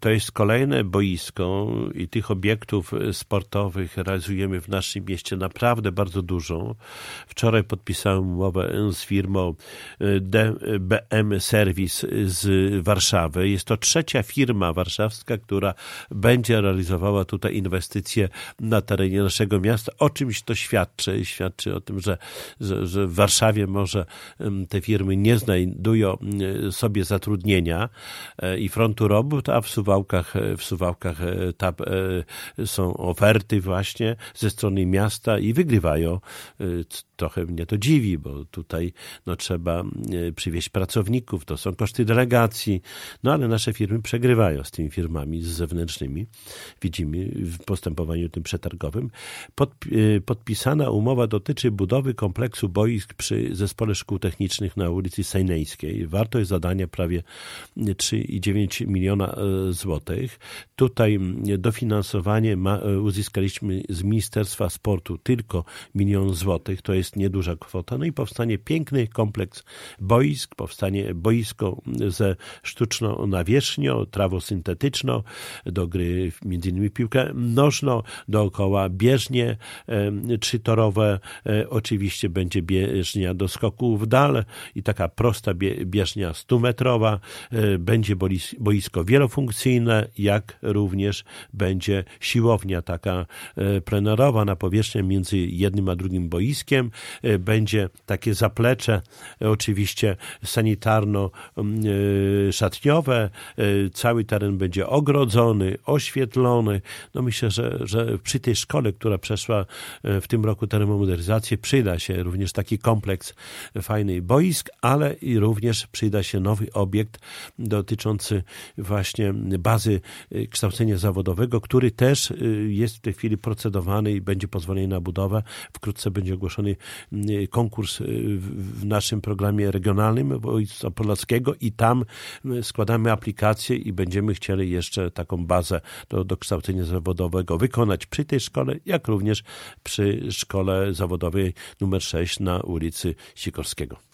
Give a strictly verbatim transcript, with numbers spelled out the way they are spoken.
To jest kolejne boisko i tych obiektów sportowych realizujemy w naszym mieście naprawdę bardzo dużo. Wczoraj podpisałem umowę z firmą D B M Service z Warszawy. Jest to trzecia firma warszawska, która będzie realizowała tutaj inwestycje na terenie naszego miasta. O czymś to świadczy. Świadczy o tym, że, że, że w Warszawie może te firmy nie znajdują sobie zatrudnienia i frontu robót, a w Suwałkach, w Suwałkach tam są oferty właśnie ze strony miasta i wygrywają. Trochę mnie to dziwi, bo tutaj no, trzeba przywieźć pracowników, to są koszty delegacji, no ale nasze firmy przegrywają z tymi firmami zewnętrznymi. Widzimy w postępowaniu tym przetargowym. Pod, podpisana umowa dotyczy budowy kompleksu boisk przy Zespole Szkół Technicznych na ulicy Sejnejskiej. Wartość zadania prawie trzy i dziewięć miliona złotych. Tutaj dofinansowanie ma, uzyskaliśmy z Ministerstwa Sportu tylko milion złotych. To jest nieduża kwota. No i powstanie piękny kompleks boisk, powstanie boisko ze sztuczną nawierzchnią, trawą syntetyczną, do gry między innymi piłkę nożną, dookoła bieżnie e, trzytorowe, e, oczywiście będzie bieżnia do skoku w dal i taka prosta bie, bieżnia stumetrowa, e, będzie boisko wielofunkcyjne, jak również będzie siłownia taka e, plenerowa na powierzchni między jednym a drugim boiskiem. Będzie takie zaplecze oczywiście sanitarno-szatniowe. Cały teren będzie ogrodzony, oświetlony. No myślę, że, że przy tej szkole, która przeszła w tym roku termomodernizację, przyda się również taki kompleks fajnych boisk, ale i również przyda się nowy obiekt dotyczący właśnie bazy kształcenia zawodowego, który też jest w tej chwili procedowany i będzie pozwolenie na budowę. Wkrótce będzie ogłoszony konkurs w naszym programie regionalnym województwa podlaskiego i tam składamy aplikację i będziemy chcieli jeszcze taką bazę do, do kształcenia zawodowego wykonać przy tej szkole, jak również przy szkole zawodowej numer sześć na ulicy Sikorskiego.